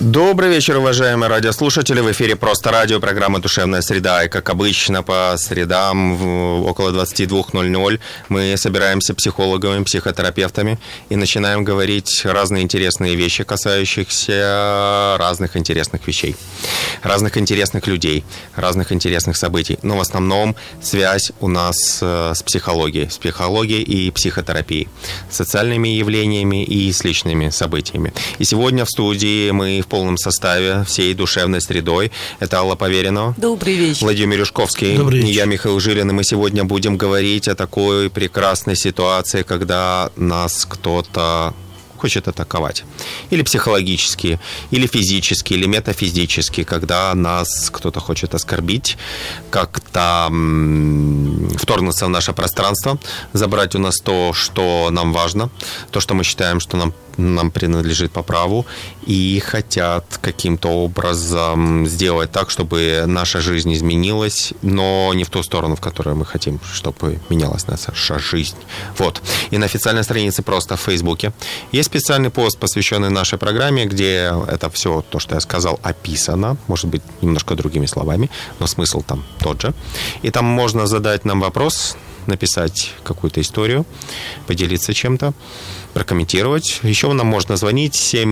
Добрый вечер, уважаемые радиослушатели. В эфире «Просто радио», программа «Душевная среда». И, как обычно, по средам около 22:00 мы собираемся психологами, психотерапевтами и начинаем говорить разные интересные вещи, касающихся разных интересных вещей, разных интересных людей, разных интересных событий. Но в основном связь у нас с психологией и психотерапией, с социальными явлениями и с личными событиями. И сегодня в студии мы в полном составе, всей душевной средой. Это Алла Поверенова. Добрый вечер. Владимир Юшковский. Добрый вечер. И я, Михаил Жилин. И мы сегодня будем говорить о такой прекрасной ситуации, когда нас кто-то хочет атаковать. Или психологически, или физически, или метафизически, когда нас кто-то хочет оскорбить, как-то вторгнуться в наше пространство, забрать у нас то, что нам важно, то, что мы считаем, что нам принадлежит по праву, и хотят каким-то образом сделать так, чтобы наша жизнь изменилась, но не в ту сторону, в которую мы хотим, чтобы менялась наша жизнь. Вот. И на официальной странице «Просто» в Фейсбуке есть специальный пост, посвященный нашей программе, где это все, то, что я сказал, описано, может быть, немножко другими словами, но смысл там тот же. И там можно задать нам вопрос, написать какую-то историю, поделиться чем-то, прокомментировать. Еще нам можно звонить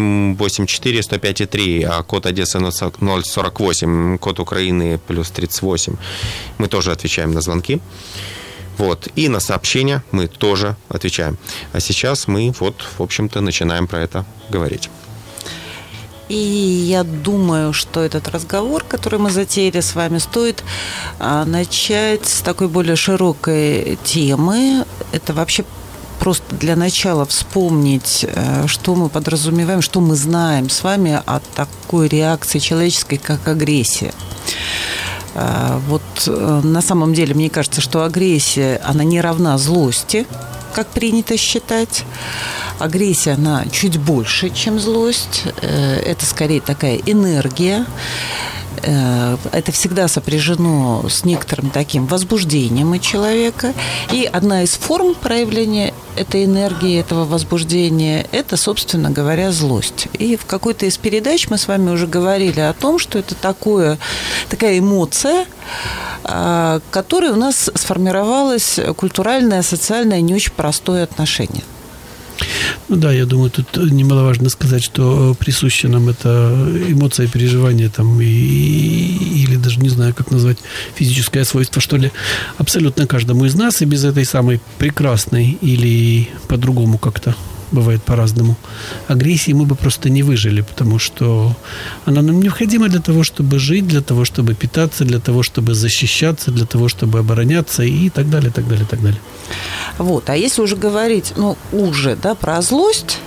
784-105-3, а код Одессы 048, код Украины +38. Мы тоже отвечаем на звонки. Вот. И на сообщения мы тоже отвечаем. А сейчас мы в общем-то, начинаем про это говорить. И я думаю, что этот разговор, который мы затеяли с вами, стоит начать с такой более широкой темы. Это вообще просто для начала вспомнить, что мы подразумеваем, что мы знаем с вами о такой реакции человеческой, как агрессия. Вот на самом деле, мне кажется, что агрессия, она не равна злости, как принято считать. Агрессия, она чуть больше, чем злость. Это скорее такая энергия. Это всегда сопряжено с некоторым таким возбуждением у человека. И одна из форм проявления этой энергии, этого возбуждения, это, собственно говоря, злость. И в какой-то из передач мы с вами уже говорили о том, что это такая эмоция, которой у нас сформировалось культуральное, социальное, не очень простое отношение. Ну да, я думаю, тут немаловажно сказать, что присуща нам эта эмоция, переживание там, или даже не знаю, как назвать, физическое свойство, что ли, абсолютно каждому из нас, и без этой самой прекрасной или по-другому как-то, бывает по-разному, агрессии мы бы просто не выжили, потому что она нам необходима для того, чтобы жить, для того, чтобы питаться, для того, чтобы защищаться, для того, чтобы обороняться и так далее, так далее, так далее. Вот. А если уже говорить, про злость,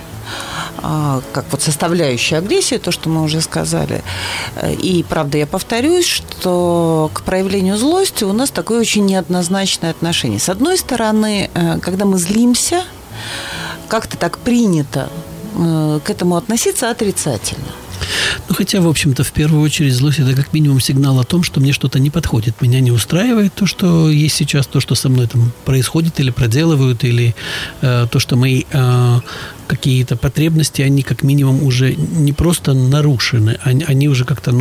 как составляющая агрессии, то, что мы уже сказали. И, правда, я повторюсь, что к проявлению злости у нас такое очень неоднозначное отношение. С одной стороны, когда мы злимся, как-то так принято к этому относиться отрицательно. Хотя, в общем-то, в первую очередь злость – это как минимум сигнал о том, что мне что-то не подходит. Меня не устраивает то, что есть сейчас, то, что со мной там происходит или проделывают, или то, что мои какие-то потребности, они как минимум уже не просто нарушены, они уже как-то,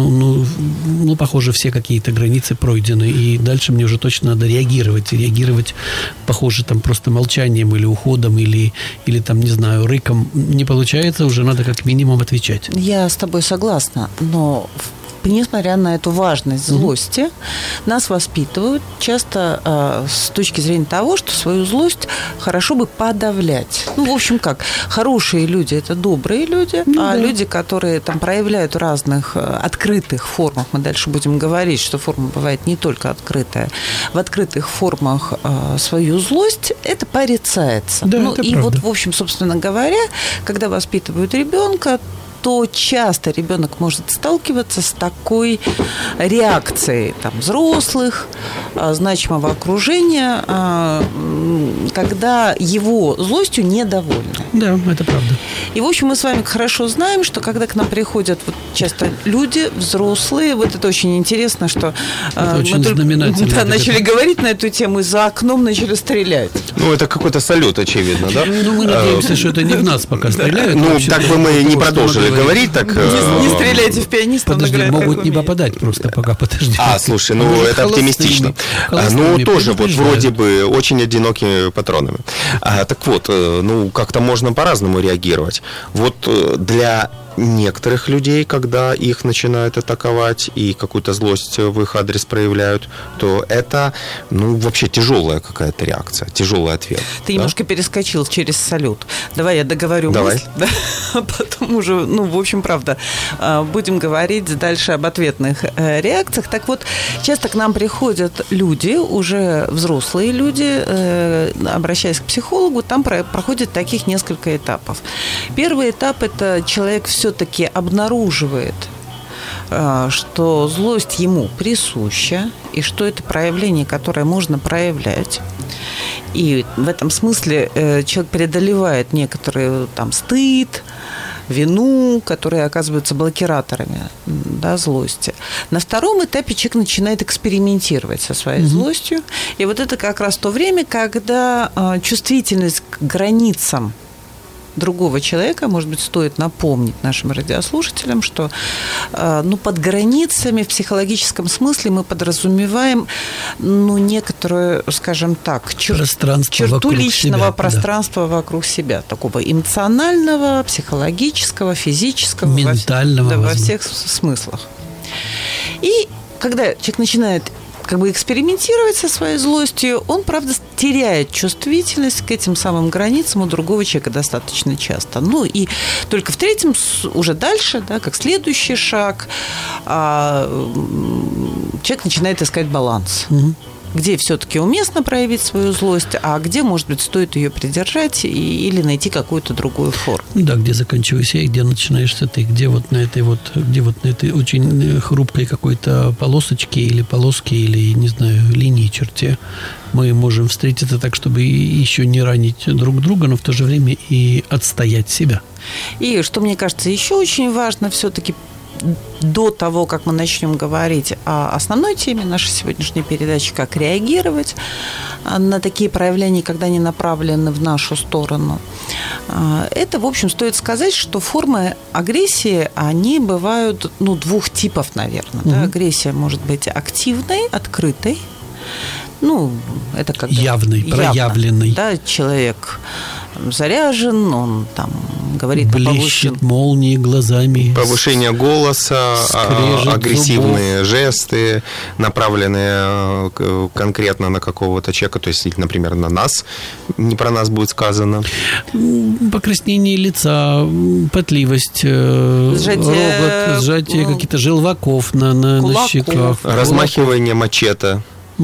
похоже, все какие-то границы пройдены, и дальше мне уже точно надо реагировать. И реагировать, похоже, там просто молчанием или уходом, или там, не знаю, рыком не получается, уже надо как минимум отвечать. Я с тобой согласна, но несмотря на эту важность злости, нас воспитывают часто с точки зрения того, что свою злость хорошо бы подавлять. В общем, хорошие люди – это добрые люди, люди, которые там проявляют в разных открытых формах, мы дальше будем говорить, что форма бывает не только открытая, в открытых формах свою злость, это порицается. Да, это и правда. в общем, собственно говоря, когда воспитывают ребенка, то часто ребенок может сталкиваться с такой реакцией взрослых, значимого окружения, когда его злостью недовольны. Да, это правда. И, в общем, мы с вами хорошо знаем, что когда к нам приходят вот часто люди, взрослые, вот это очень интересно, что очень знаменательно. Начали говорить на эту тему, и за окном начали стрелять. Ну, это какой-то салют, очевидно, да? Ну, мы надеемся, что это не в нас пока стреляют. Ну, так бы мы не продолжили говорить, так... Не стреляйте в пианистов. Подожди, могут не попадать просто пока, подожди. Слушай, ну, это оптимистично. Ну, тоже вот вроде бы очень одинокими патронами. Так вот, ну, как-то можно по-разному реагировать. Вот для некоторых людей, когда их начинают атаковать и какую-то злость в их адрес проявляют, то это, ну, вообще тяжелая какая-то реакция, тяжелый ответ. Ты немножко перескочил через салют. Давай я договорю мысль, да? А потом уже, ну, в общем, правда, будем говорить дальше об ответных реакциях. Так вот, часто к нам приходят люди, уже взрослые люди, обращаясь к психологу, там проходит таких несколько этапов. Первый этап – это человек все-таки обнаруживает, что злость ему присуща, и что это проявление, которое можно проявлять. И в этом смысле человек преодолевает некоторый там стыд, вину, которые оказываются блокираторами, да, злости. На втором этапе человек начинает экспериментировать со своей злостью. И вот это как раз то время, когда чувствительность к границам другого человека, может быть, стоит напомнить нашим радиослушателям, что под границами в психологическом смысле мы подразумеваем некоторую, скажем так, черту личного себя, пространства вокруг себя, такого эмоционального, психологического, физического, ментального, во всех смыслах. И когда человек начинает экспериментировать со своей злостью, он, правда, теряет чувствительность к этим самым границам у другого человека достаточно часто. Ну, и только в третьем, уже дальше, да, как следующий шаг, человек начинает искать баланс. Где все-таки уместно проявить свою злость, а где, может быть, стоит ее придержать или найти какую-то другую форму. Да, где заканчиваешься я, где начинаешься ты, где вот на этой очень хрупкой какой-то полосочке или полоске, или, не знаю, линии, черте мы можем встретиться так, чтобы еще не ранить друг друга, но в то же время и отстоять себя. И, что мне кажется, еще очень важно все-таки до того, как мы начнем говорить о основной теме нашей сегодняшней передачи, как реагировать на такие проявления, когда они направлены в нашу сторону, это, в общем, стоит сказать, что формы агрессии, они бывают, двух типов, наверное. Да? Агрессия может быть активной, открытой, это как явный, проявленный. Да, человек заряжен, он там говорит, блещет молнией глазами, повышение голоса, агрессивные жесты, направленные конкретно на какого-то человека, то есть, например, на нас, не про нас будет сказано. Покраснение лица, потливость, сжатие каких-то желваков на щеках, размахивание мачете. И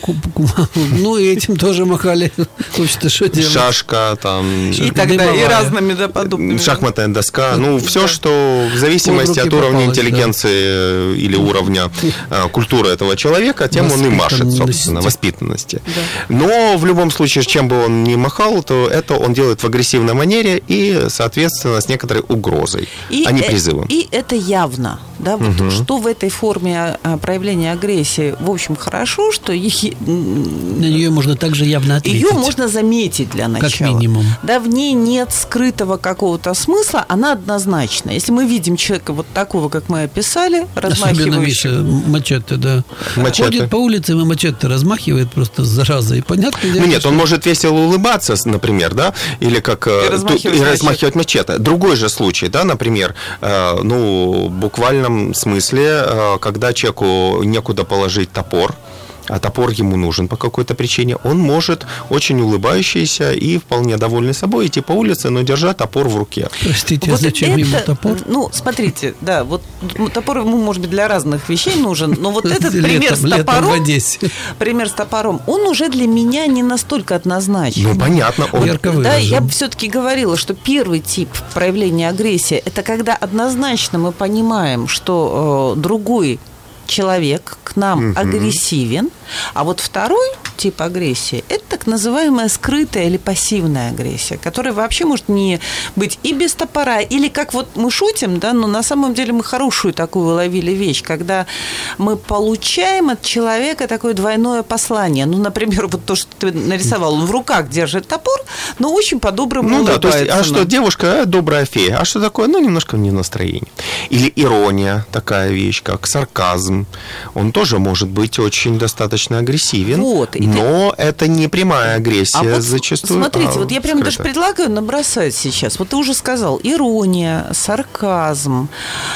этим тоже махали. Что делать? Шашка, там... И тогда и разными подобными. Шахматная доска. Все, что в зависимости от уровня интеллигенции или уровня культуры этого человека, тем он и машет, собственно, воспитанности. Но в любом случае, чем бы он ни махал, то это он делает в агрессивной манере и, соответственно, с некоторой угрозой, а не призывом. И это явно. Да, что в этой форме проявления агрессии, в общем, хорошо, что на нее можно также явно ответить. Ее можно заметить для начала. Как минимум. Да, в ней нет скрытого какого-то смысла, она однозначна. Если мы видим человека вот такого, как мы описали, размахивающего... Особенно, Миша, мачете, да. Ходит по улице, и мачете размахивает просто зараза. И понятно. Нет, он может весело улыбаться, например, да, или как... И размахивать мачете. Другой же случай, да, например, в буквальном смысле, когда человеку некуда положить топор, а топор ему нужен по какой-то причине, он может очень улыбающийся и вполне довольный собой идти по улице, но держа топор в руке. Простите, вот зачем ему топор? Смотрите, да, вот топор ему, может быть, для разных вещей нужен, но вот этот пример с топором, он уже для меня не настолько однозначен. Понятно. Да, я бы все-таки говорила, что первый тип проявления агрессии, это когда однозначно мы понимаем, что другой человек, к нам агрессивен, а вот второй тип агрессии – это так называемая скрытая или пассивная агрессия, которая вообще может не быть и без топора, или как вот мы шутим, да, но на самом деле мы хорошую такую уловили вещь, когда мы получаем от человека такое двойное послание. Ну, например, вот то, что ты нарисовал, он в руках держит топор, но очень по-доброму улыбается. Да, то есть, а что девушка добрая фея, а что такое? Ну, немножко не настроение. Или ирония, такая вещь, как сарказм. Он тоже может быть очень достаточно агрессивен, но это не прямая агрессия вот зачастую. Смотрите, вот я прямо даже предлагаю набросать сейчас. Вот ты уже сказал, ирония, сарказм.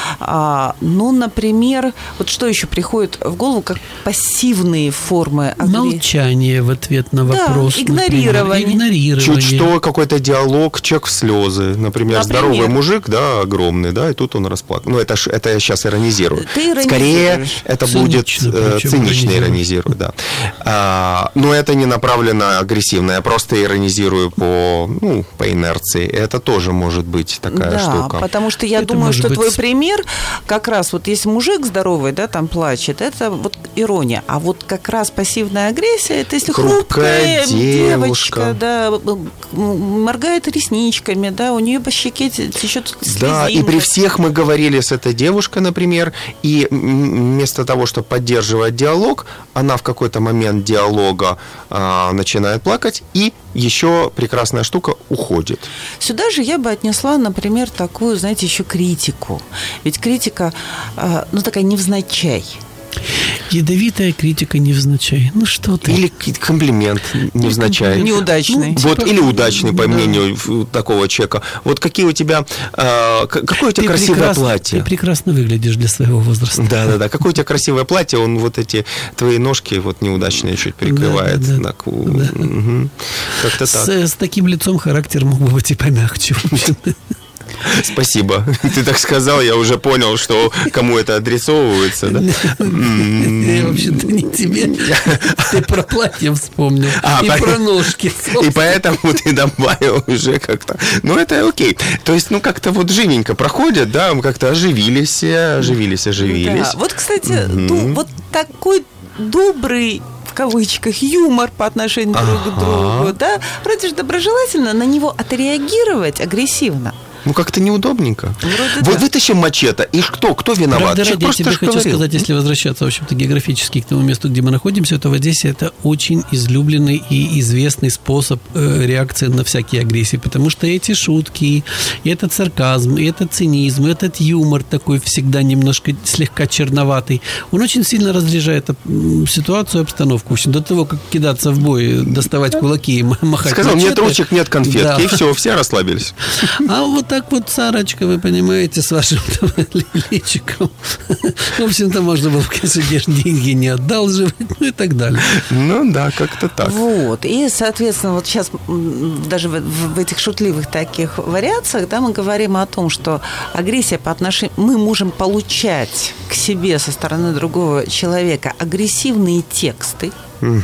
Ну, например, вот что еще приходит в голову, как пассивные формы агрессии? Молчание в ответ на вопрос. Да, игнорирование. Чуть что, какой-то диалог, человек в слезы. Например, здоровый мужик, да, огромный, да, и тут он расплакал. Ну, это я сейчас иронизирую. Скорее, это будет цинично иронизирую, да. Но это не направленно агрессивно. Я просто иронизирую по инерции. Это тоже может быть такая штука. Да, потому что я думаю, что твой пример, как раз вот если мужик здоровый, да, там плачет, это вот ирония. А вот как раз пассивная агрессия, это если хрупкая девочка, да, моргает ресничками, да, у нее по щеке течет слезинка. Да, и при всех мы говорили с этой девушкой, например, и вместо того, чтобы поддерживать диалог, она в какой-то момент диалога начинает плакать, и еще прекрасная штука уходит. Сюда же я бы отнесла, например, такую, знаете, еще критику. Ведь критика, такая невзначай. Ядовитая критика невзначай. Ну что ты? Или комплимент невзначай. Неудачный. Вот, или удачный, по мнению такого человека. Вот какие у тебя... какое у тебя красивое платье. Ты прекрасно выглядишь для своего возраста. Да. Какое у тебя красивое платье, он вот эти твои ножки вот неудачные чуть прикрывает. Да. Как-то так. С таким лицом характер мог бы быть и помягче. Спасибо. Ты так сказал, я уже понял, что кому это адресовывается. Да? Я вообще-то не тебе. Ты про платье вспомнил. И про ножки. И поэтому ты добавил уже как-то. Ну, это окей. То есть, как-то вот живенько проходят, да, мы как-то оживились. Да. Вот, кстати, вот такой добрый, в кавычках, юмор по отношению друг к другу, да, вроде же доброжелательно, на него отреагировать агрессивно. Как-то неудобненько. Вот вытащим мачете, и кто виноват? Правда, я тебе хочу сказать, если возвращаться, в общем-то, географически к тому месту, где мы находимся, то в Одессе это очень излюбленный и известный способ реакции на всякие агрессии, потому что эти шутки, и этот сарказм, и этот цинизм, и этот юмор такой всегда немножко слегка черноватый, он очень сильно разряжает ситуацию, обстановку. В общем, до того, как кидаться в бой, доставать кулаки и махать Сказал, мачете, нет ручек, нет конфетки, и все расслабились. А вот так вот, Сарочка, вы понимаете, с вашим личиком. В общем-то, можно было, конечно, деньги не одалживать, и так далее. Ну да, как-то так. Вот. И, соответственно, вот сейчас даже в этих шутливых таких вариациях, да, мы говорим о том, что агрессия по отношению... Мы можем получать к себе со стороны другого человека агрессивные тексты,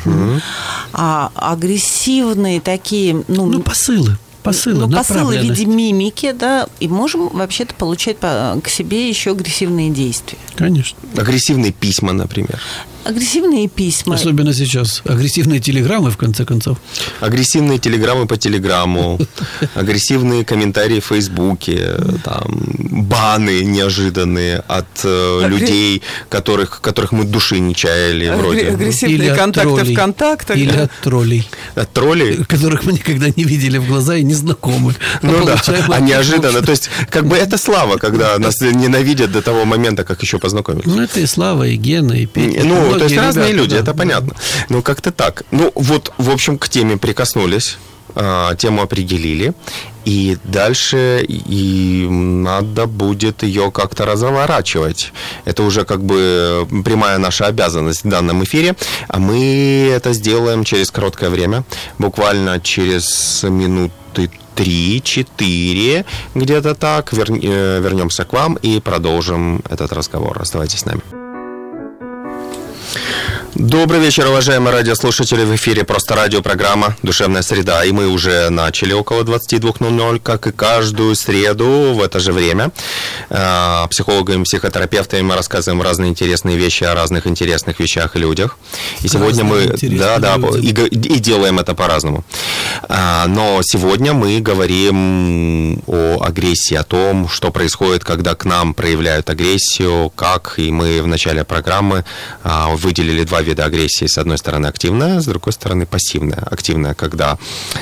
агрессивные такие... Посылы в виде мимики, да, и можем вообще-то получать к себе еще агрессивные действия. Конечно. Агрессивные письма, например. Агрессивные письма. Особенно сейчас. Агрессивные телеграммы, в конце концов. Агрессивные телеграммы по телеграмму. Агрессивные комментарии в Фейсбуке. Там, баны неожиданные от людей, которых мы души не чаяли. Вроде. Агрессивные контакты ВКонтакте. Или от троллей. От троллей? Которых мы никогда не видели в глаза и не знакомы. Ну да, а неожиданно. То есть, как бы это слава, когда нас ненавидят до того момента, как еще познакомились. Ну, это и Слава, и Гена, и Петя. То есть разные люди, это понятно. Ну, как-то так. Ну, вот, в общем, к теме прикоснулись, тему определили, и дальше надо будет ее как-то разворачивать. Это уже как бы прямая наша обязанность в данном эфире, а мы это сделаем через короткое время, буквально через минуты 3-4, где-то так, вернемся к вам и продолжим этот разговор. Оставайтесь с нами. Добрый вечер, уважаемые радиослушатели. В эфире «Просто радио», программа «Душевная среда». И мы уже начали около 22:00, как и каждую среду в это же время. Психологами, психотерапевтами мы рассказываем разные интересные вещи о разных интересных вещах и людях. И сегодня мы и делаем это по-разному. Но сегодня мы говорим о агрессии, о том, что происходит, когда к нам проявляют агрессию, как. И мы в начале программы выделили два вида агрессии. С одной стороны активная, с другой стороны пассивная. Активная, когда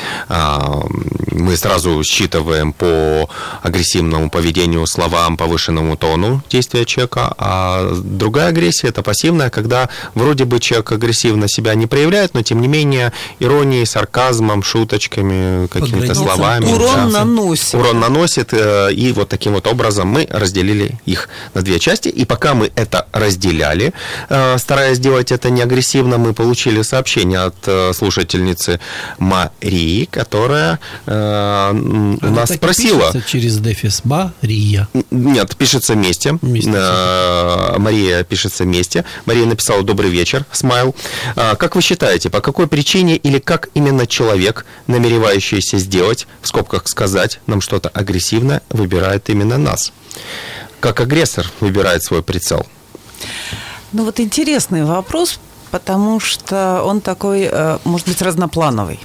мы сразу считываем по агрессивному поведению, словам, повышенному тону действия человека, а другая агрессия – это пассивная, когда вроде бы человек агрессивно себя не проявляет, но тем не менее иронией, сарказмом, шуточками, какими-то словами. Урон наносит, и вот таким вот образом мы разделили их на две части. И пока мы это разделяли, стараясь сделать это не агрессивно, мы получили сообщение от слушательницы Марии, которая у нас спросила... Пишется через дефис Мария. Нет, пишется вместе. Мария пишется вместе. Мария написала «Добрый вечер», смайл. Как вы считаете, по какой причине или как именно человек, намеревающийся сделать, в скобках сказать, нам что-то агрессивное, выбирает именно нас? Как агрессор выбирает свой прицел? Ну вот интересный вопрос, потому что он такой, может быть, разноплановый.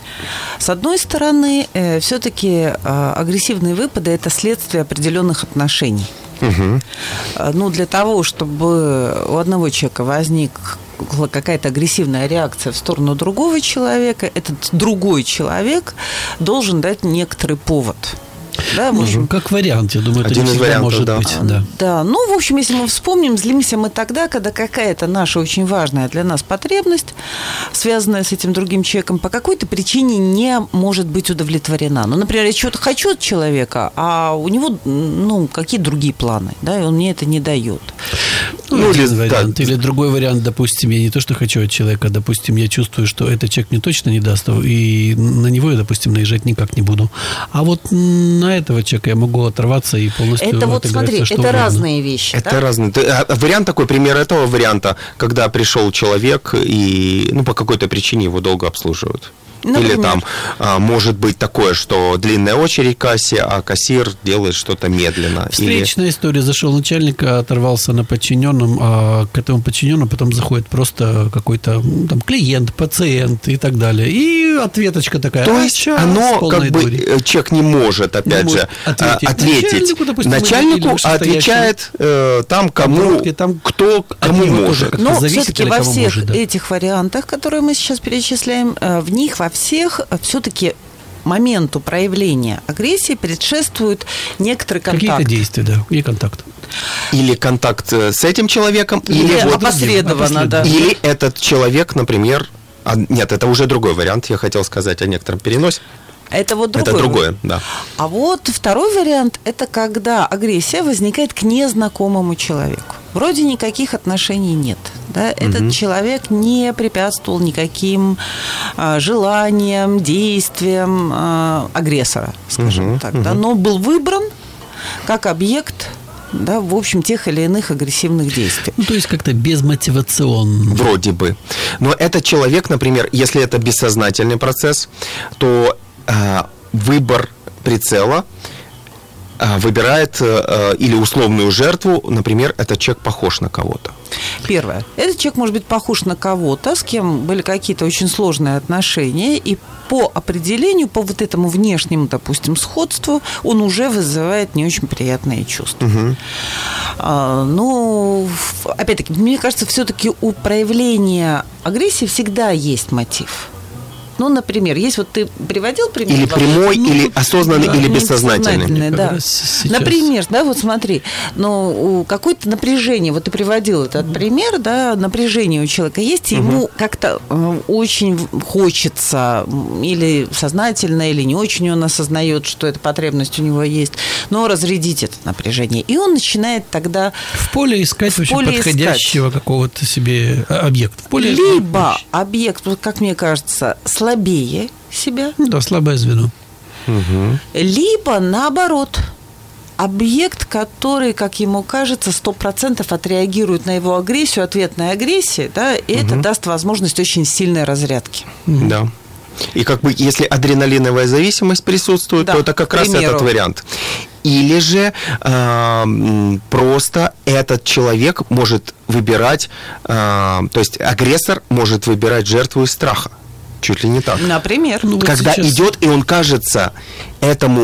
С одной стороны, все-таки агрессивные выпады – это следствие определенных отношений. Угу. Ну, для того, чтобы у одного человека возникла какая-то агрессивная реакция в сторону другого человека, этот другой человек должен дать некоторый повод. Да, как вариант, я думаю, один это не всегда может быть. Да, ну, в общем, если мы вспомним, злимся мы тогда, когда какая-то наша очень важная для нас потребность, связанная с этим другим человеком, по какой-то причине не может быть удовлетворена. Ну, например, я чего-то хочу от человека, а у него, какие-то другие планы, да, и он мне это не дает. Один вариант. Или другой вариант, допустим, я не то, что хочу от человека, допустим, я чувствую, что этот человек мне точно не даст, и на него я, допустим, наезжать никак не буду. А вот на этого человека я могу оторваться и полностью это вот смотри, это угодно. Разные вещи. Это разные. Вариант такой, пример этого варианта, когда пришел человек и по какой-то причине его долго обслуживают. Например? Или там может быть такое, что длинная очередь в кассе, а кассир делает что-то медленно. Встречная история. Зашел начальник, оторвался на подчиненном, а к этому подчиненному потом заходит просто какой-то там клиент, пациент и так далее. И ответочка такая. То есть оно как бы человек не может, опять же, ответить начальнику, а отвечает там, кому может. Но все-таки во всех этих вариантах, которые мы сейчас перечисляем, в них во всех все-таки моменту проявления агрессии предшествует некоторый контакт. Какие-то действия, да, или контакт. Или контакт с этим человеком, или опосредованно, да. Или этот человек, например... Нет, это уже другой вариант, я хотел сказать о некотором переносе. Это вот другое. Это другое, да. А вот второй вариант – это когда агрессия возникает к незнакомому человеку. Вроде никаких отношений нет. Да? Этот человек не препятствовал никаким желаниям, действиям агрессора, скажем так. Да? Но был выбран как объект, да, в общем, тех или иных агрессивных действий. То есть как-то безмотивационно. Вроде бы. Но этот человек, например, если это бессознательный процесс, то выбор прицела выбирает или условную жертву, например, этот человек похож на кого-то. Первое. Этот человек может быть похож на кого-то, с кем были какие-то очень сложные отношения, и по определению, по вот этому внешнему, допустим, сходству, он уже вызывает не очень приятные чувства. Опять-таки, мне кажется, все-таки у проявления агрессии всегда есть мотив. Ну, например, есть вот ты приводил пример. Или прямой, или осознанный, или бессознательный. Да. Например, да, вот смотри, какое-то напряжение, вот ты приводил этот пример, да, напряжение у человека есть, и ему как-то очень хочется, или сознательно, или не очень он осознает, что эта потребность у него есть, но разрядить это напряжение. И он начинает тогда... В поле искать очень подходящего какого-то себе объекта. Либо объект, как мне кажется, слабее себя. Да, слабое звено. Либо наоборот, объект, который, как ему кажется, 100% отреагирует на его агрессию, ответной агрессии, да, и это даст возможность очень сильной разрядки. Да. И как бы, если адреналиновая зависимость присутствует, то это как раз этот вариант. Или же просто этот человек может выбирать, то есть агрессор может выбирать жертву из страха. Чуть ли не так. Например. Когда идет, и он кажется этому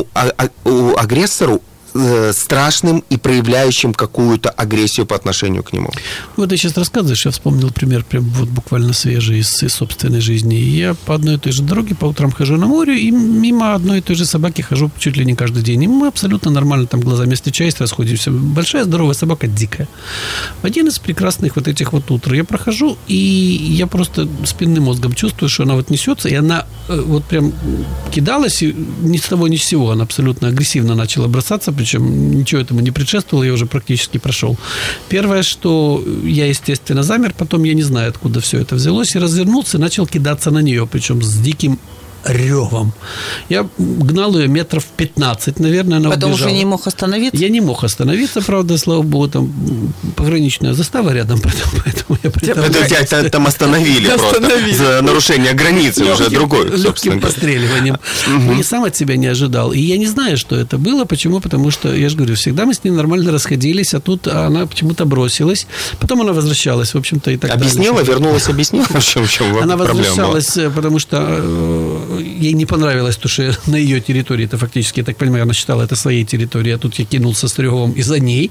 агрессору страшным и проявляющим какую-то агрессию по отношению к нему. Вот ты сейчас рассказываешь, я вспомнил пример прям вот буквально свежий из собственной жизни. Я по одной и той же дороге по утрам хожу на море, и мимо одной и той же собаки хожу чуть ли не каждый день. И мы абсолютно нормально там глазами встречаясь, расходимся. Большая здоровая собака, дикая. В один из прекрасных вот этих вот утр я прохожу, и я просто спинным мозгом чувствую, что она вот несется, и она вот прям кидалась, и ни с того ни с сего она абсолютно агрессивно начала бросаться, причем ничего этому не предшествовало, я уже практически прошел. Первое, что я, естественно, замер, потом я не знаю, откуда все это взялось, и развернулся и начал кидаться на нее, причем с диким ревом. Я гнал ее метров 15, наверное, она Потом убежала. уже не мог остановиться? Я не мог остановиться, правда, слава богу, там пограничная застава рядом, поэтому я притормаживался. Тебя там остановили просто за нарушение границы, уже другой, легким постреливанием. И сам от себя не ожидал. И я не знаю, что это было. Почему? Потому что, я же говорю, всегда мы с ней нормально расходились, а тут она почему-то бросилась. Потом она возвращалась, в общем-то, и так далее. Объяснила, вернулась, объяснила, в чем проблема? Она возвращалась, потому что ей не понравилось то, что на ее территории, это фактически, я так понимаю, она считала это своей территорией, а тут я кинулся с ревом и за ней.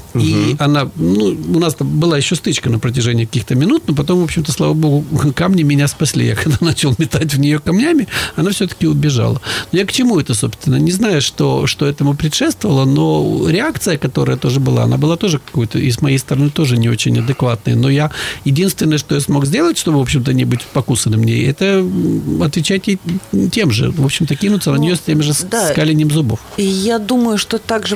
И она, у нас там была еще стычка на протяжении каких-то минут, но потом, в общем-то, слава богу, камни меня спасли. Я когда начал метать в нее камнями, она все-таки убежала. Но я к чему это, собственно? Не знаю, что этому предшествовало, но реакция, которая тоже была, она была тоже какой-то, и с моей стороны тоже не очень адекватной. Но я, единственное, что я смог сделать, чтобы, в общем-то, не быть покусанным ней, это отвечать ей тем же, в общем-то, кинуться на нее с тем же скалением зубов. И я думаю, что также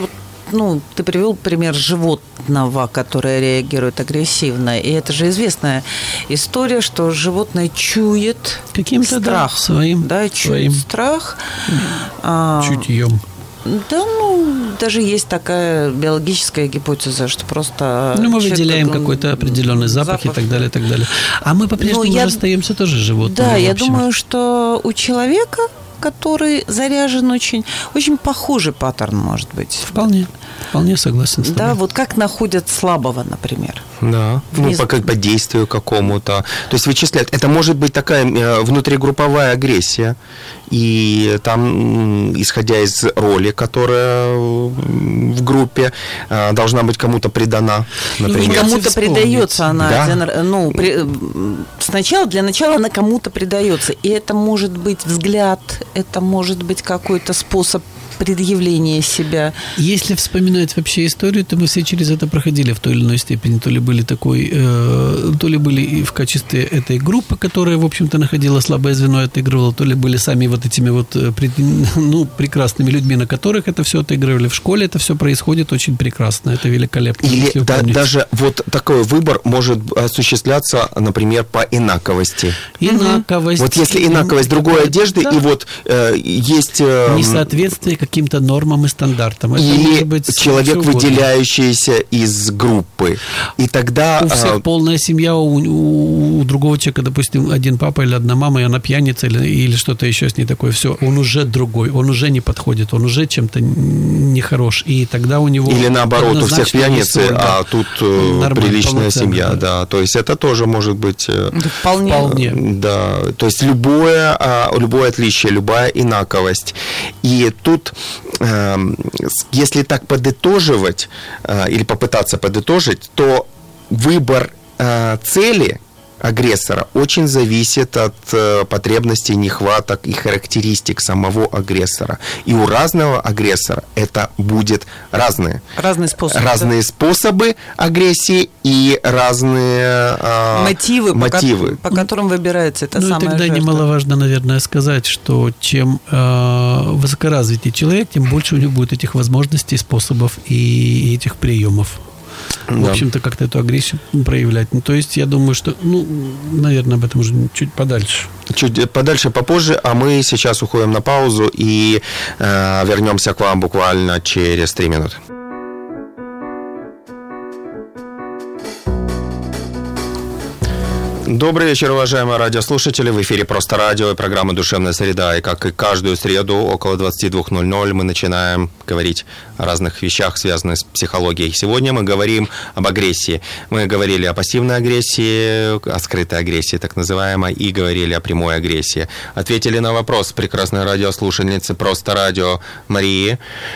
ты привел пример животного, которое реагирует агрессивно. И это же известная история, что животное чует каким-то страх. Своим страх. Чутьем. Да, даже есть такая биологическая гипотеза, что просто... мы выделяем какой-то определенный запах и так далее, и так далее. А мы по-прежнему остаемся тоже животными. Да, я думаю, что у человека, который заряжен очень похожий паттерн может быть. Вполне согласен с тобой. Да, вот как находят слабого, например. Да, по действию какому-то. То есть вычисляют. Это может быть такая внутригрупповая агрессия. И там, исходя из роли, которая в группе должна быть кому-то придана, например. И кому-то придается она. Да. Сначала, для начала она кому-то придается. И это может быть взгляд, это может быть какой-то способ предъявления себя. Если вспоминать вообще историю, то мы все через это проходили в той или иной степени. То ли были в качестве этой группы, которая, в общем-то, находила слабое звено и отыгрывала, то ли были сами вот этими вот прекрасными людьми, на которых это все отыгрывали. В школе это все происходит очень прекрасно. Это великолепно. Или даже вот такой выбор может осуществляться, например, по инаковости. Инаковость. Вот если инаковость другой одежды, и вот есть... Несоответствие каким-то нормам и стандартам. Это или может быть человек, выделяющийся из группы. И тогда... У всех полная семья, у другого человека, допустим, один папа или одна мама, и она пьяница или что-то еще с ней такое. Все, он уже другой, он уже не подходит, он уже чем-то нехорош. И тогда у него... Или наоборот, у всех пьяницы, а тут приличная семья. Да. То есть это тоже может быть... Вполне. Да. То есть любое отличие, любая инаковость. И тут, если так подытоживать или попытаться подытожить, то выбор цели агрессора очень зависит от потребностей, нехваток и характеристик самого агрессора. И у разного агрессора это будет разные. Разные способы агрессии и разные мотивы. По которым выбирается эта самая жертва. И тогда немаловажно, наверное, сказать, что чем высокоразвитый человек, тем больше у него будет этих возможностей, способов и этих приемов. в общем-то, как-то эту агрессию проявлять. Ну, то есть, я думаю, что, наверное, об этом уже чуть подальше. Чуть подальше, попозже, а мы сейчас уходим на паузу и вернемся к вам буквально через 3 минуты. Добрый вечер, уважаемые радиослушатели. В эфире «Просто радио» и программа «Душевная среда». И как и каждую среду около 22:00 мы начинаем говорить о разных вещах, связанных с психологией. Сегодня мы говорим об агрессии. Мы говорили о пассивной агрессии, о скрытой агрессии, так называемой, и говорили о прямой агрессии. Ответили на вопрос прекрасной радиослушательницы «Просто радио» Марии,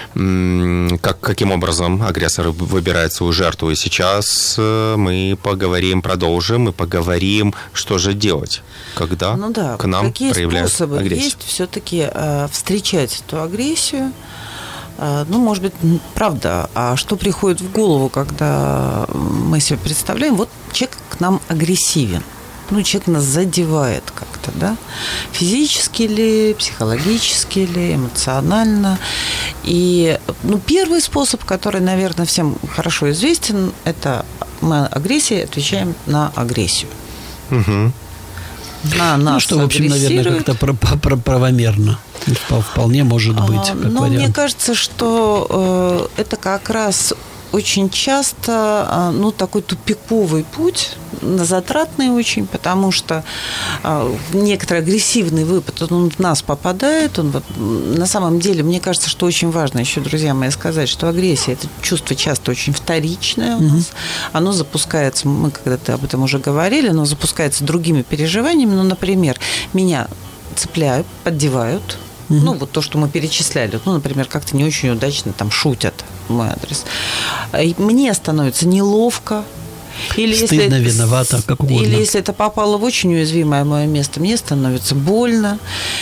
каким образом агрессор выбирает свою жертву. И сейчас мы продолжим и поговорим, что же делать, когда к нам проявляется агрессия. Какие способы есть все-таки встречать эту агрессию? Может быть, правда, а что приходит в голову, когда мы себе представляем, вот человек к нам агрессивен, человек нас задевает как-то, да, физически ли, психологически ли, эмоционально. И, первый способ, который, наверное, всем хорошо известен, это мы агрессией отвечаем на агрессию. Угу. Что, в общем, наверное, как-то правомерно. Вполне может быть. Мне кажется, что это как раз очень часто такой тупиковый путь, затратный очень, потому что некоторый агрессивный выпад, он в нас попадает. На самом деле, мне кажется, что очень важно еще, друзья мои, сказать, что агрессия – это чувство часто очень вторичное у нас. Оно запускается, мы когда-то об этом уже говорили, оно запускается другими переживаниями. Например, меня цепляют, поддевают. Вот то, что мы перечисляли. Например, как-то не очень удачно там шутят в мой адрес. Мне становится неловко. Или стыдно, виновата, как угодно. Или если это попало в очень уязвимое мое место, мне становится больно.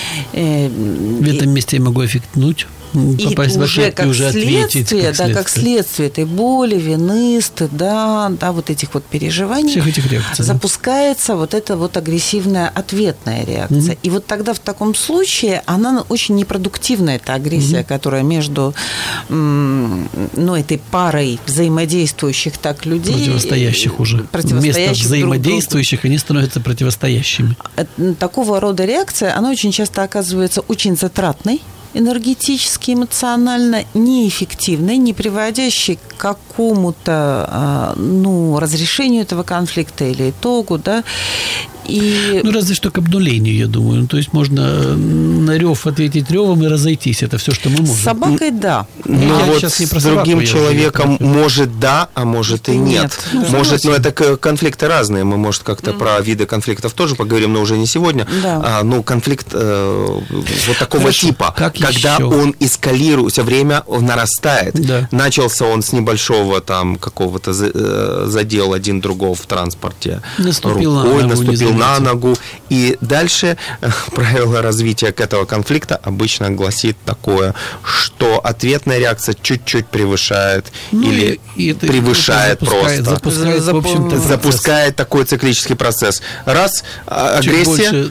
В этом месте я могу аффектнуть. Попасть и уже как ответить, как следствие этой боли, вины, стыда, вот этих переживаний, всех этих реакций, запускается вот эта агрессивная ответная реакция. И тогда в таком случае она очень непродуктивная, эта агрессия, которая между этой парой взаимодействующих так людей. Противостоящих уже. Вместо взаимодействующих они становятся противостоящими. Такого рода реакция, она очень часто оказывается очень затратной, энергетически, эмоционально неэффективной, не приводящей к какому-то разрешению этого конфликта или итогу, да. И... разве что к обнулению, я думаю. То есть можно на рев ответить ревом и разойтись. Это все, что мы можем. С собакой, да. С другим человеком может да, а может и нет. Это конфликты разные. Мы, может, как-то про виды конфликтов тоже поговорим, но уже не сегодня. Да. Конфликт вот такого типа, когда еще? Он эскалирует, все время он нарастает. Да. Начался он с небольшого там какого-то задел один другого в транспорте. Наступил на ногу. И дальше правило развития к этого конфликта обычно гласит такое, что ответная реакция чуть-чуть превышает или превышает просто. Запускает такой циклический процесс. Раз, агрессия,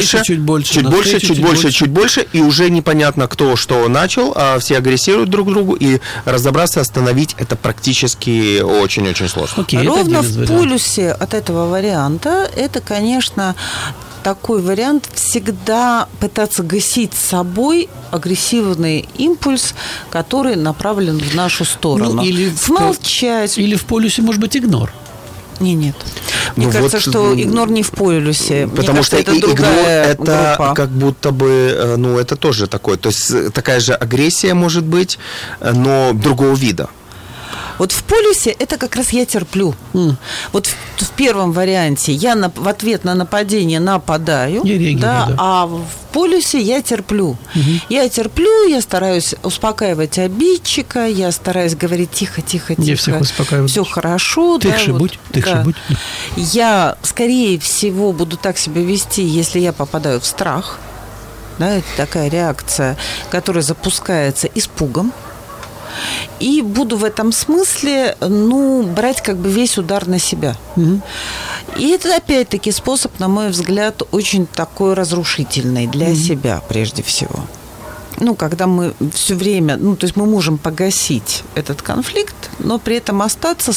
чуть больше, и уже непонятно, кто что начал, а все агрессируют друг к другу, и разобраться, остановить это практически очень-очень сложно. Ровно в полюсе от этого варианта это, конечно, такой вариант всегда пытаться гасить собой агрессивный импульс, который направлен в нашу сторону. Или смолчать. Или в полюсе, может быть, игнор. Нет. Мне кажется, что игнор не в полюсе. Потому что это игнор, это как будто бы, это тоже такое. То есть такая же агрессия может быть, но другого вида. Вот в полюсе это как раз я терплю. Вот в первом варианте я в ответ на нападение нападаю, а в полюсе я терплю. Я терплю, я стараюсь успокаивать обидчика, я стараюсь говорить тихо. Я всех успокаиваю. Все хорошо. Тише будь. Я, скорее всего, буду так себя вести, если я попадаю в страх. Да, это такая реакция, которая запускается испугом. И буду в этом смысле, брать как бы весь удар на себя. И это, опять-таки, способ, на мой взгляд, очень такой разрушительный для себя, прежде всего. Когда мы все время, то есть мы можем погасить этот конфликт, но при этом остаться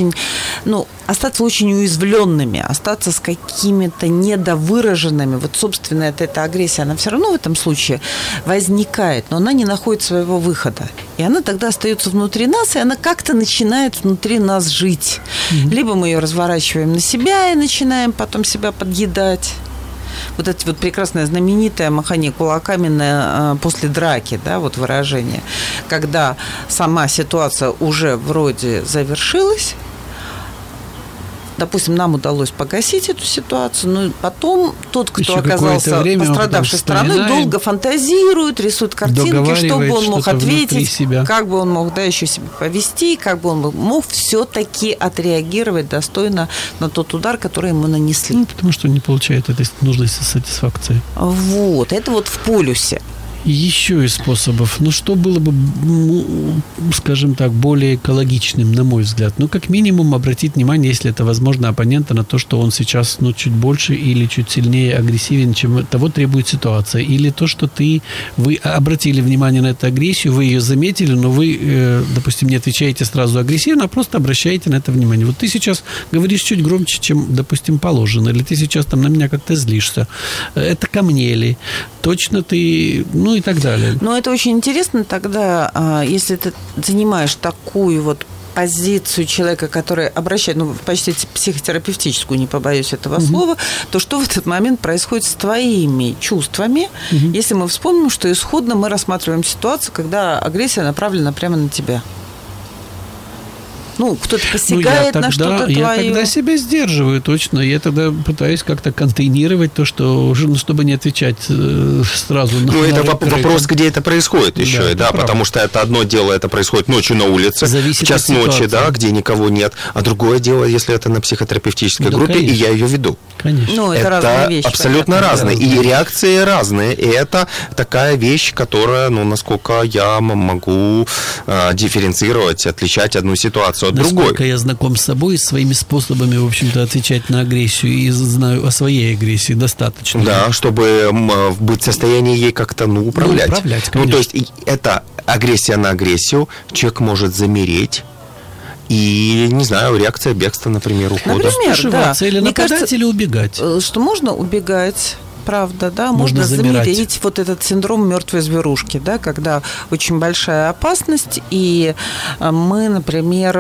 очень уязвленными, остаться с какими-то недовыраженными. Вот, собственно, эта агрессия, она все равно в этом случае возникает, но она не находит своего выхода. И она тогда остается внутри нас, и она как-то начинает внутри нас жить. Либо мы ее разворачиваем на себя и начинаем потом себя подъедать. Вот это вот прекрасное знаменитое махание кулаками после драки, да, вот выражение, когда сама ситуация уже вроде завершилась, допустим, нам удалось погасить эту ситуацию, но потом тот, кто еще оказался пострадавшей стороной, долго фантазирует, рисует картинки, что бы он мог ответить, как бы он мог еще себя повести, как бы он мог все-таки отреагировать достойно на тот удар, который ему нанесли. Потому что он не получает этой нужной сатисфакции. Вот, это вот в полюсе. Еще из способов. Что было бы, скажем так, более экологичным, на мой взгляд? Как минимум обратить внимание, если это возможно, оппонента на то, что он сейчас, чуть больше или чуть сильнее агрессивен, чем того требует ситуация. Или то, что вы обратили внимание на эту агрессию, вы ее заметили, но вы, допустим, не отвечаете сразу агрессивно, а просто обращаете на это внимание. Вот ты сейчас говоришь чуть громче, чем, допустим, положено. Или ты сейчас на меня как-то злишься. Это ко мне ли? Точно ты... и так далее. Но это очень интересно тогда, если ты занимаешь такую вот позицию человека, который обращает, почти психотерапевтическую, не побоюсь этого слова, то что в этот момент происходит с твоими чувствами, если мы вспомним, что исходно мы рассматриваем ситуацию, когда агрессия направлена прямо на тебя. Кто-то посягает на что-то твое. Я тогда себя сдерживаю, точно. Я тогда пытаюсь как-то контейнировать то, что, чтобы не отвечать сразу на это вопрос, где это происходит еще, да, потому что это одно дело, это происходит ночью на улице, в час ночи, да, где никого нет, а другое дело, если это на психотерапевтической группе, конечно. И я ее веду. Конечно. Это разные вещи. Абсолютно разные. И реакции разные. И это такая вещь, которая, насколько я могу дифференцировать, отличать одну ситуацию от другой. Насколько я знаком с собой, с своими способами, в общем-то, отвечать на агрессию и знаю о своей агрессии достаточно. Да, чтобы быть в состоянии ей как-то, управлять. Управлять, конечно. То есть это агрессия на агрессию. Человек может замереть. И, не знаю, реакция бегства, например, ухода. Например, да. Или нападать, или убегать. Что можно убегать, правда, да, можно замерить вот этот синдром мертвой зверушки, да, когда очень большая опасность, и мы, например,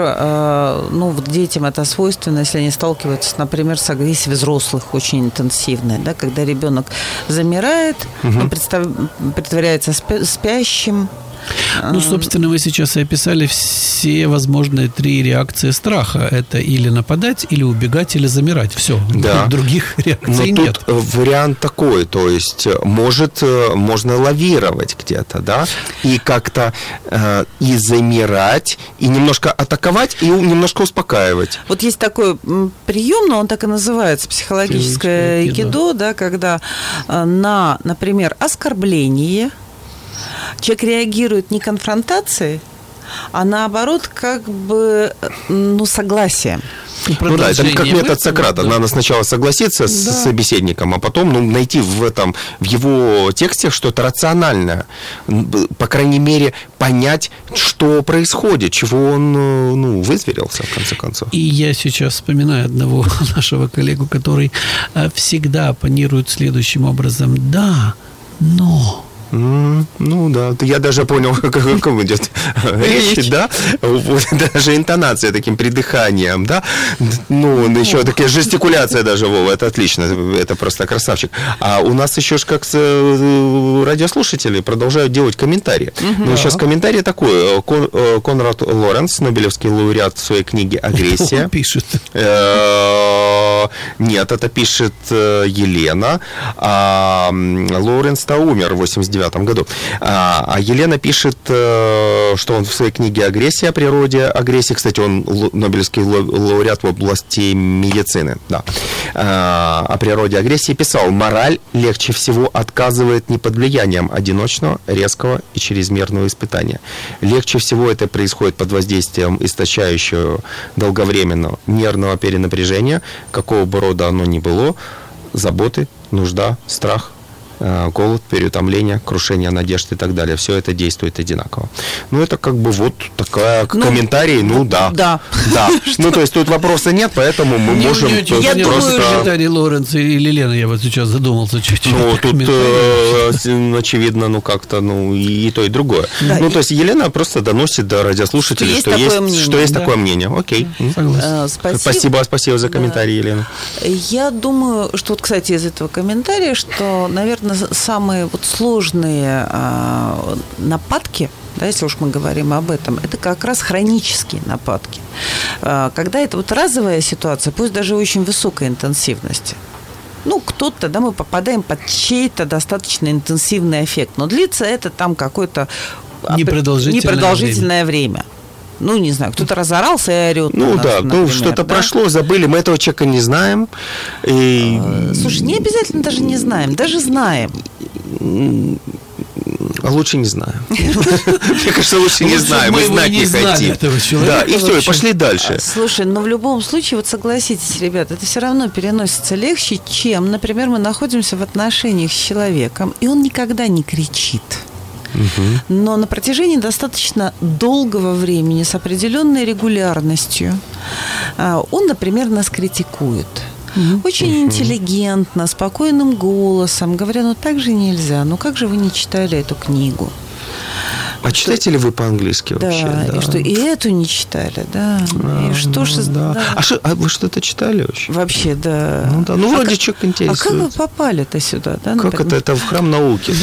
детям это свойственно, если они сталкиваются, например, с агрессией взрослых очень интенсивной, да, когда ребенок замирает, он притворяется спящим. Собственно, вы сейчас и описали все возможные 3 реакции страха. Это или нападать, или убегать, или замирать. Все. Да. Других реакций нет. Тут вариант такой, то есть можно лавировать где-то, да, и как-то и замирать, и немножко атаковать, и немножко успокаивать. Вот есть такой прием, но он так и называется, психологическое айкидо, да, когда на, например, оскорбление человек реагирует не конфронтацией, а наоборот, как бы, согласием. Да, это как метод Сократа. Надо сначала согласиться с собеседником, а потом найти в его тексте что-то рациональное. По крайней мере, понять, что происходит, чего он вызверился, в конце концов. И я сейчас вспоминаю одного нашего коллегу, который всегда оппонирует следующим образом. Да, но... да. Я даже понял, как идет речь, да? Даже интонация таким придыханием, да? Еще такая жестикуляция даже, Вова, это отлично, это просто красавчик. А у нас еще ж как радиослушатели продолжают делать комментарии. Сейчас комментарий такой. Конрад Лоренс, Нобелевский лауреат в своей книге «Агрессия». Он пишет. Нет, это пишет Елена. Лоренс-то умер в 89 году. А Елена пишет, что он в своей книге «Агрессия» о природе агрессии, кстати, он Нобелевский лауреат в области медицины, да, о природе агрессии писал: мораль легче всего отказывает не под влиянием одиночного, резкого и чрезмерного испытания. Легче всего это происходит под воздействием истощающего долговременного нервного перенапряжения, какого бы рода оно ни было, заботы, нужда, страх, голод, переутомление, крушение надежд и так далее. Все это действует одинаково. Это как бы вот такая комментарий, да. То есть тут вопроса нет, поэтому мы можем просто... Таня Лоренц или Лена, я вот сейчас задумался чуть-чуть. Тут очевидно, как-то, и то, и другое. Да, то есть Елена просто доносит до радиослушателей, что есть такое мнение. Окей. Спасибо за комментарий, Елена. Я думаю, что, кстати, из этого комментария, что, наверное, самые сложные нападки, если уж мы говорим об этом, это как раз хронические нападки. Когда это разовая ситуация, пусть даже очень высокой интенсивности. Кто-то, мы попадаем под чей-то достаточно интенсивный эффект, но длится это там какое-то непродолжительное время. Не знаю, кто-то разорался и орет. Что-то прошло, забыли, мы этого человека не знаем. Слушай, не обязательно даже не знаем, даже знаем. А лучше не знаю. Мне кажется, лучше не знаем, мы знать не хотим. Да, и все, и пошли дальше. Слушай, в любом случае, согласитесь, ребят, это все равно переносится легче, чем, например, мы находимся в отношениях с человеком, и он никогда не кричит. Но на протяжении достаточно долгого времени с определенной регулярностью он, например, нас критикует. Очень интеллигентно, спокойным голосом, говоря, так же нельзя, как же вы не читали эту книгу? А читаете ли вы по-английски вообще? Да, и что, и эту не читали, и что ж... А вы что-то читали вообще? Вообще, да. Вроде человек интересует. А как вы попали-то сюда? Как это? Это в храм науки.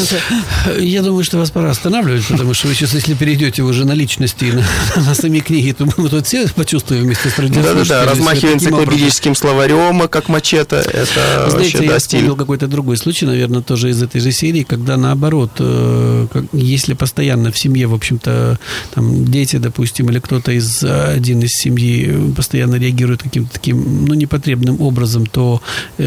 Я думаю, что вас пора останавливать, потому что вы сейчас, если перейдете уже на личности и на сами книги, то мы тут все почувствуем вместе с радиослушателями. Да, размахивая энциклопедическим словарем, как мачете, это вообще, стиль. Я вспомнил какой-то другой случай, наверное, тоже из этой же серии, когда наоборот, если постоянно в семье, в общем-то, дети, допустим, или кто-то один из семьи постоянно реагирует каким-то таким, непотребным образом, то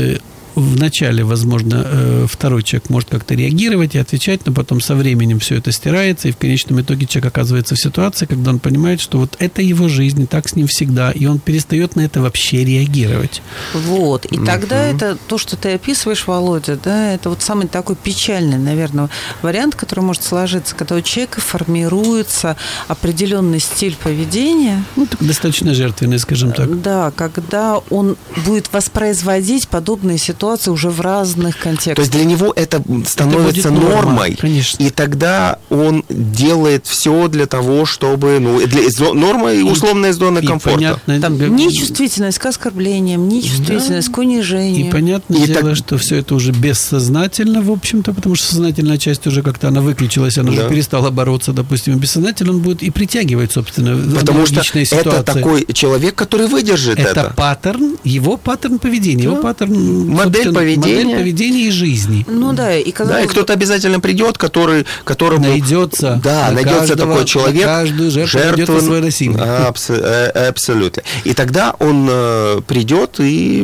вначале, возможно, второй человек может как-то реагировать и отвечать, но потом со временем все это стирается, и в конечном итоге человек оказывается в ситуации, когда он понимает, что это его жизнь, так с ним всегда, и он перестает на это вообще реагировать. И тогда это то, что ты описываешь, Володя, это самый такой печальный, наверное, вариант, который может сложиться, когда у человека формируется определенный стиль поведения. Достаточно жертвенный, скажем так. Да, когда он будет воспроизводить подобные ситуации уже в разных контекстах. То есть для него это становится нормой, конечно. И тогда он делает все для того, чтобы... норма и условная зона комфорта. Нечувствительность к оскорблениям, нечувствительность к унижению. И понятное дело, что все это уже бессознательно, в общем-то, потому что сознательная часть уже как-то она выключилась, она уже перестала бороться, допустим, бессознательно он будет и притягивать, собственно, потому что ситуации. Это такой человек, который выдержит это. Это паттерн, его паттерн поведения, его паттерн... Модель поведения и жизни. И кто-то обязательно придет, которому... Найдется. Да, найдется такой человек. Каждую жертву свой насильник. Абсолютно. И тогда он придет,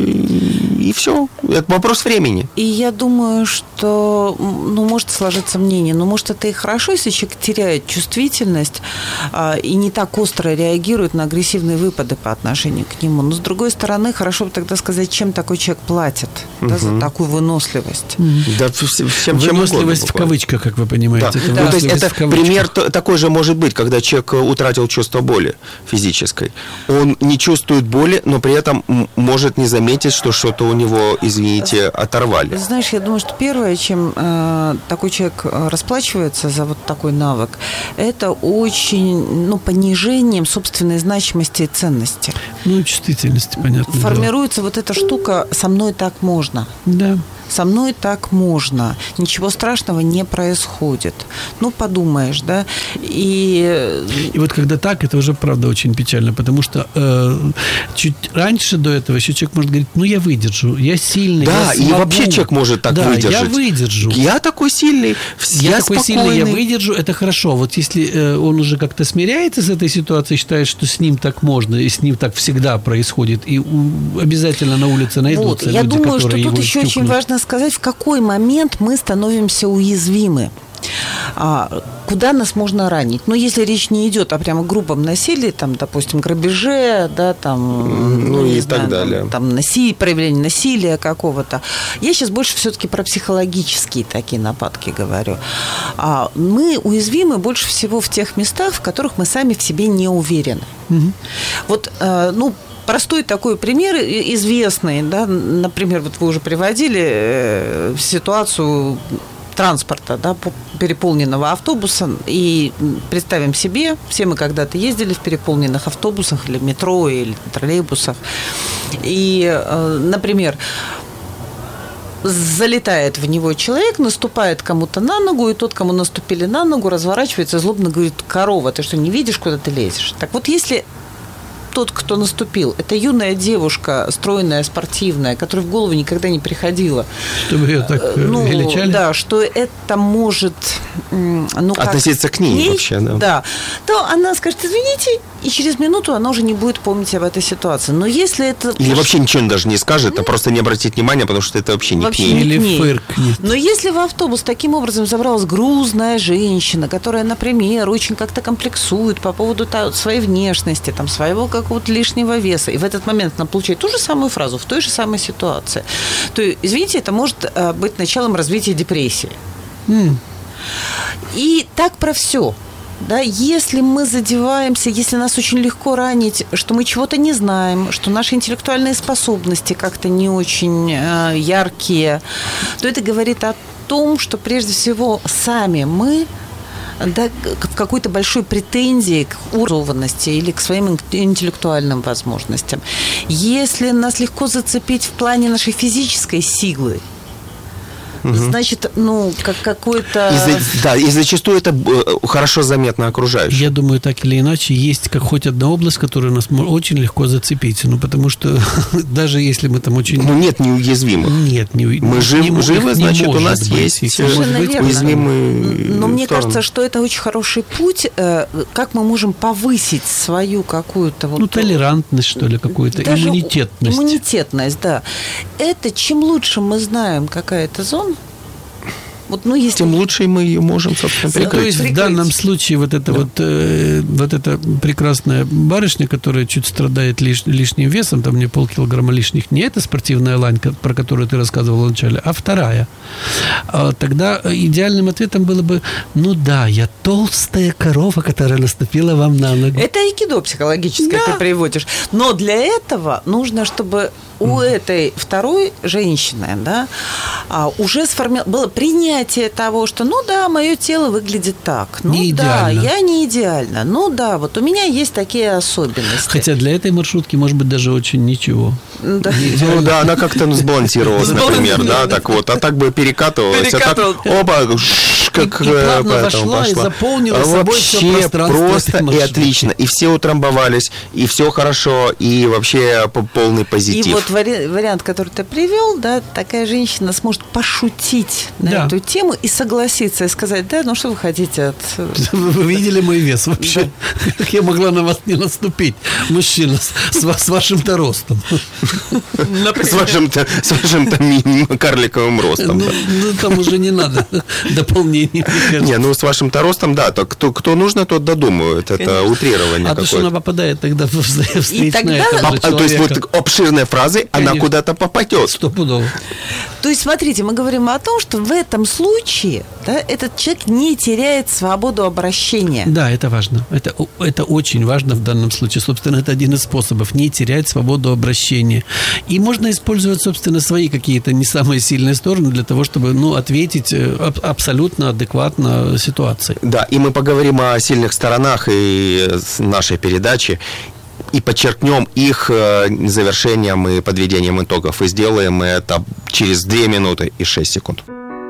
и все. Это вопрос времени. И я думаю, что, может сложиться мнение, может, это и хорошо, если человек теряет чувствительность и не так остро реагирует на агрессивные выпады по отношению к нему. Но, с другой стороны, хорошо бы тогда сказать, чем такой человек платит. За такую выносливость. Да, всем выносливость в кавычках, как вы понимаете. То есть это пример такой же может быть, когда человек утратил чувство боли физической. Он не чувствует боли, но при этом может не заметить, что что-то у него, извините, оторвали. Знаешь, я думаю, что первое, чем такой человек расплачивается за такой навык, это очень, понижением собственной значимости и ценности. Чувствительности, понятно. Формируется эта штука «со мной так можно». Да. Со мной так можно. Ничего страшного не происходит. Подумаешь, да? И когда так, это уже, правда, очень печально, потому что чуть раньше до этого еще человек может говорить, я выдержу, я сильный, да, я и вообще человек может так выдержать. Я выдержу. Я такой сильный, я такой сильный, я выдержу, это хорошо. Если он уже как-то смиряется с этой ситуацией, считает, что с ним так можно, и с ним так всегда происходит, и обязательно на улице найдутся люди, я думаю, которые что тут еще очень важно сказать, в какой момент мы становимся уязвимы. Куда нас можно ранить? Ну, если речь не идет о прямо грубом насилии, там, допустим, грабеже, да, там, ну и знаю, так далее. Там проявление насилия какого-то. Я сейчас больше все-таки про психологические такие нападки говорю. Мы уязвимы больше всего в тех местах, в которых мы сами в себе не уверены. Угу. Вот, простой такой пример, известный, да, например, вот вы уже приводили ситуацию транспорта, да, переполненного автобуса, и представим себе, все мы когда-то ездили в переполненных автобусах или метро, или троллейбусах, и, например, залетает в него человек, наступает кому-то на ногу, и тот, кому наступили на ногу, разворачивается и злобно говорит: корова, ты что, не видишь, куда ты лезешь? Так вот, если тот, кто наступил, это юная девушка, стройная, спортивная, которой в голову никогда не приходило. Чтобы ее так величали? Да, что это может... относиться к ней вообще, да. Да. То она скажет: извините, и через минуту она уже не будет помнить об этой ситуации. Но если это... Или вообще ничего даже не скажет, а просто не обратит внимания, потому что это вообще не к ней. Или фыркнет. Но если в автобус таким образом забралась грузная женщина, которая, например, очень как-то комплексует по поводу своей внешности, там, своего какого-то лишнего веса, и в этот момент она получает ту же самую фразу в той же самой ситуации, то, извините, это может быть началом развития депрессии. И так про все. Да, если мы задеваемся, если нас очень легко ранить, что мы чего-то не знаем, что наши интеллектуальные способности как-то не очень яркие, то это говорит о том, что прежде всего сами мы, да, в какой-то большой претензии к образованности или к своим интеллектуальным возможностям. Если нас легко зацепить в плане нашей физической силы, значит, как какой-то... И зачастую это хорошо заметно окружающим. Я думаю, так или иначе, есть хоть одна область, которая нас очень легко зацепить. Потому что даже если мы там очень... нет неуязвимых. Нет, мы живы, значит, у нас есть уязвимые Но мне кажется, что это очень хороший путь, как мы можем повысить свою какую-то... толерантность, что ли, какую-то, иммунитетность. Иммунитетность, да. Это чем лучше мы знаем, какая это зона, тем лучше мы ее можем, собственно, прикрыть. То есть в данном случае вот эта прекрасная барышня, которая чуть страдает лишним весом, там мне полкилограмма лишних, не эта спортивная лань, про которую ты рассказывал вначале, а вторая. Тогда идеальным ответом было бы: я толстая корова, которая наступила вам на ногу. Это айкидо психологическое ты приводишь. Но для этого нужно, чтобы у этой второй женщины, да, уже было принятие того, что, мое тело выглядит так. Не идеально. Я не идеальна. Вот у меня есть такие особенности. Хотя для этой маршрутки, может быть, даже очень ничего. Да. Она как-то сбалансировалась, например, да, так вот. А так бы перекатывалась, а так, как плавно вошла и заполнила собой все пространство. Просто и отлично. И все утрамбовались, и все хорошо, и вообще полный позитив. И вот вариант, который ты привел, да, такая женщина сможет пошутить на эту тему и согласиться, и сказать: что вы хотите от... Вы видели мой вес вообще? Как я могла на вас не наступить, мужчина, с вашим-то ростом? С вашим-то карликовым ростом. Там уже не надо дополнений. С вашим-то ростом, да, кто нужно, тот додумывает. Это утрирование какое-то. А то, что она попадает тогда в встречное человека. То есть вот обширной фразой она куда-то попадет. Стопудово. То есть, смотрите, мы говорим о том, что в этом случае, да, этот человек не теряет свободу обращения. Да, это важно. Это очень важно в данном случае. Собственно, это один из способов — не терять свободу обращения. И можно использовать, собственно, свои какие-то не самые сильные стороны для того, чтобы, ответить абсолютно адекватно ситуации. Да, и мы поговорим о сильных сторонах и нашей передачи. И подчеркнем их завершением и подведением итогов. И сделаем это через 2 минуты и 6 секунд.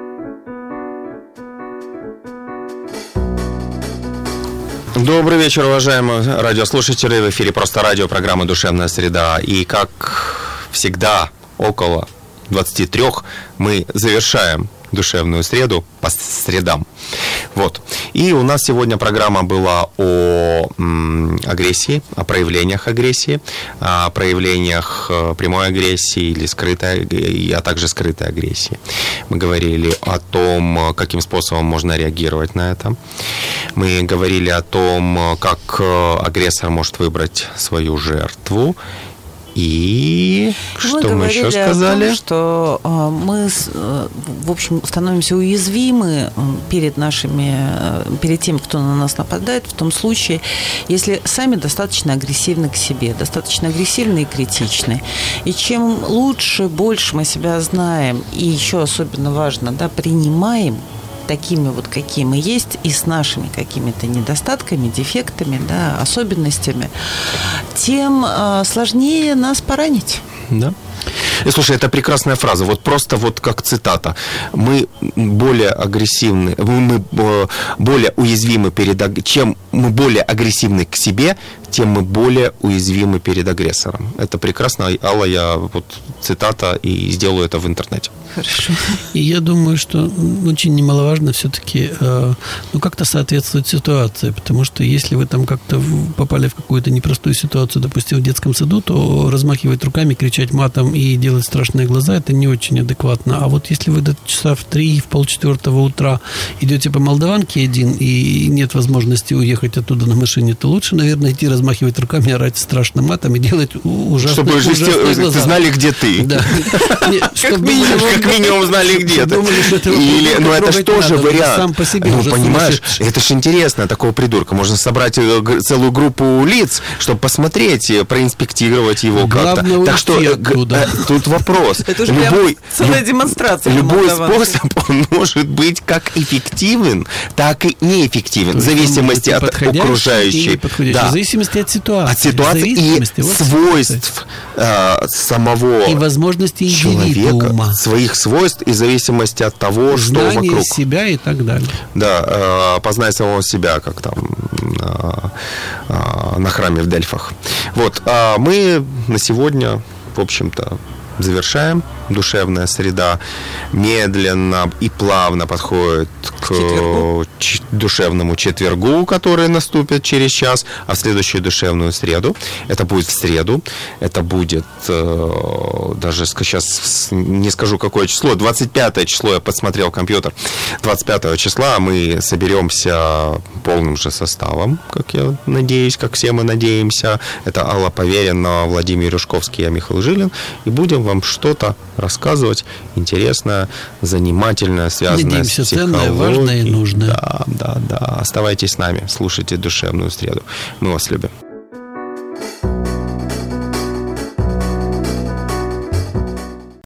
Добрый вечер, уважаемые радиослушатели. В эфире «Просто радио», программа «Душевная среда». И, как всегда, около 23 мы завершаем душевную среду по средам. Вот. И у нас сегодня программа была о агрессии, о проявлениях агрессии, о проявлениях прямой агрессии или скрытой, а также скрытой агрессии. Мы говорили о том, каким способом можно реагировать на это. Мы говорили о том, как агрессор может выбрать свою жертву. И что мы еще сказали? О том, что мы, в общем, становимся уязвимы перед тем, кто на нас нападает, в том случае, если сами достаточно агрессивны к себе, достаточно агрессивны и критичны. И чем лучше, больше мы себя знаем, и еще особенно важно, да, принимаем такими вот, какие мы есть, и с нашими какими-то недостатками, дефектами, да, особенностями, тем сложнее нас поранить. Да. И, слушай, это прекрасная фраза, вот просто вот как цитата. Мы более агрессивны, мы более уязвимы чем мы более агрессивны к себе, тем мы более уязвимы перед агрессором. Это прекрасно, Алла, я вот цитата и сделаю это в интернете. Хорошо. И я думаю, что очень немаловажно все-таки как-то соответствовать ситуации, потому что если вы там как-то попали в какую-то непростую ситуацию, допустим, в детском саду, то размахивать руками, кричать матом и делать страшные глаза, это не очень адекватно. А вот если вы до часа в 3, в полчетвертого утра идете по Молдаванке один и нет возможности уехать оттуда на машине, то лучше, наверное, идти размахивать руками, орать страшным матом и делать ужасные глаза. Чтобы ты знали, где ты. Да. Как минимум знали, где ты. Ну, это же тоже вариант. Ну, понимаешь, это же интересно, такого придурка. Можно собрать целую группу лиц, чтобы посмотреть, проинспектировать его как-то. Так что тут вопрос. Это уже прям целая демонстрация. Любой способ, он может быть как эффективен, так и неэффективен. В зависимости от окружающей. В зависимости от ситуации. От ситуации и свойств самого и возможностей человека, своих свойств и зависимости от того, что вокруг. Себя и так далее. Да, познай самого себя, как там на храме в Дельфах. Вот, мы на сегодня, в общем-то, завершаем. Душевная среда медленно и плавно подходит к душевному четвергу, который наступит через час, а в следующую душевную среду, это будет в среду, это будет, даже сейчас не скажу какое число, 25 число, я подсмотрел компьютер, 25 числа мы соберемся полным же составом, как я надеюсь, как все мы надеемся. Это Алла Поверина, Владимир Юшковский, я Михаил Жилин, и будем вам что-то рассказывать интересное, занимательное, связанное с психологией. Ценное, важное и нужное. Да. Оставайтесь с нами, слушайте Душевную среду. Мы вас любим.